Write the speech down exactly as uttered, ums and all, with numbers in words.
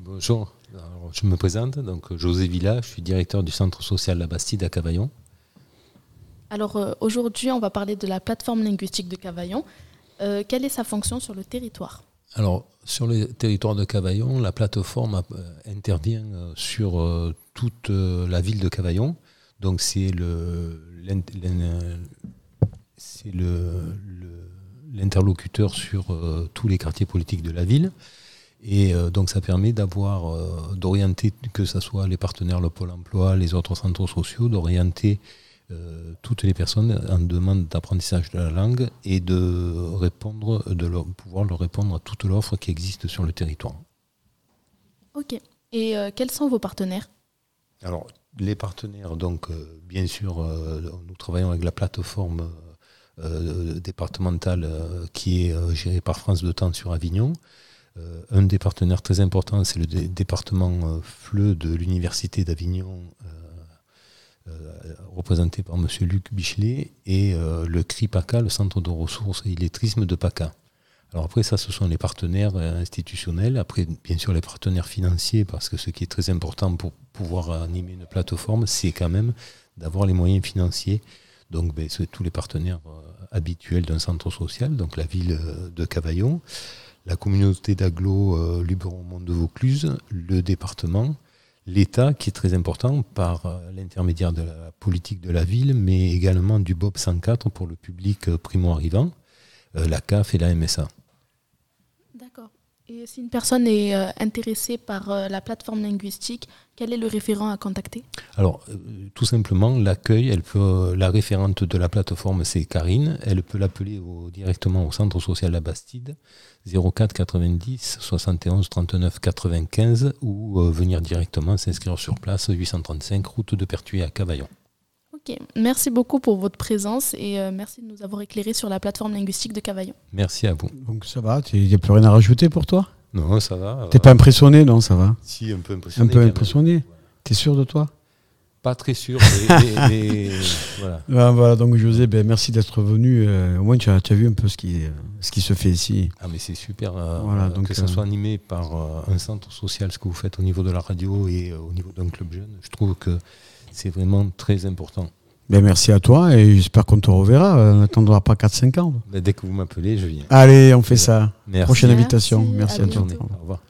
Bonjour, alors, je me présente, donc José Villa, je suis directeur du centre social La Bastide à Cavaillon. Alors euh, aujourd'hui, on va parler de la plateforme linguistique de Cavaillon. Euh, quelle est sa fonction sur le territoire ? Alors, sur le territoire de Cavaillon, la plateforme euh, intervient euh, sur euh, toute euh, la ville de Cavaillon. Donc, c'est, le, l'in, l'in, c'est le, le, l'interlocuteur sur euh, tous les quartiers politiques de la ville. Et euh, donc, ça permet d'avoir, euh, d'orienter, que ce soit les partenaires, le Pôle emploi, les autres centres sociaux, d'orienter Euh, toutes les personnes en demande d'apprentissage de la langue et de répondre, de leur, pouvoir leur répondre à toute l'offre qui existe sur le territoire. Ok. Et euh, quels sont vos partenaires ? Alors, les partenaires, donc, euh, bien sûr, euh, nous travaillons avec la plateforme euh, départementale euh, qui est euh, gérée par France deux Temps sur Avignon. Euh, un des partenaires très importants, c'est le dé- département euh, F L E de l'Université d'Avignon, euh, Euh, représenté par M. Luc Bichelet, et euh, le C R I PACA, le Centre de ressources et illettrisme de PACA. Alors après, ça, ce sont les partenaires euh, institutionnels. Après, bien sûr, les partenaires financiers, parce que ce qui est très important pour pouvoir animer une plateforme, c'est quand même d'avoir les moyens financiers. Donc, ben, c'est tous les partenaires euh, habituels d'un centre social, donc la ville euh, de Cavaillon, la communauté d'agglo euh, Luberon-Mont de Vaucluse, le département, l'État, qui est très important par l'intermédiaire de la politique de la ville, mais également du B O P cent quatre pour le public primo-arrivant, euh, la C A F et la M S A. D'accord. Et si une personne est euh, intéressée par euh, la plateforme linguistique, quel est le référent à contacter ? Alors, euh, tout simplement, l'accueil, elle peut, la référente de la plateforme, c'est Karine. Elle peut l'appeler au, directement au centre social La Bastide, zéro quatre quatre-vingt-dix soixante et onze trente-neuf quatre-vingt-quinze, ou euh, venir directement s'inscrire sur place, huit cent trente-cinq, route de Pertuis à Cavaillon. Ok, merci beaucoup pour votre présence et euh, merci de nous avoir éclairé sur la plateforme linguistique de Cavaillon. Merci à vous. Donc ça va, il n'y a plus rien à rajouter pour toi ? Non, ça va. T'es euh... pas impressionné, non, ça va ? Si, un peu impressionné. Un peu impressionné. T'es sûr de toi ? Pas très sûr, mais, mais, mais voilà. Ah, voilà. Donc José, ben, merci d'être venu. Euh, au moins tu as, tu as vu un peu ce qui, euh, ce qui se fait ici. Ah mais c'est super euh, voilà, euh, donc, que ça euh... soit animé par euh, un centre social, ce que vous faites au niveau de la radio et euh, au niveau d'un club jeune. Je trouve que c'est vraiment très important. Ben, merci à toi et j'espère qu'on te reverra. On n'attendra pas quatre cinq ans. Ben, dès que vous m'appelez, je viens. Allez, on fait ça. Merci. Prochaine invitation. Merci, merci à, à toi. Au revoir.